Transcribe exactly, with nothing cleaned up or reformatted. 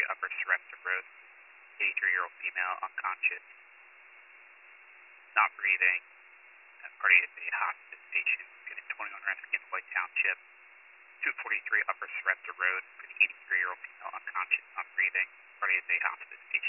Upper Sarepta Road, eighty-three-year-old female, unconscious, not breathing, uh, party is a hospice patient, unit twenty-one Reskin, White Township, two forty-three Upper Sarepta Road, for the eighty-three-year-old female, unconscious, not breathing, party is a hospice patient.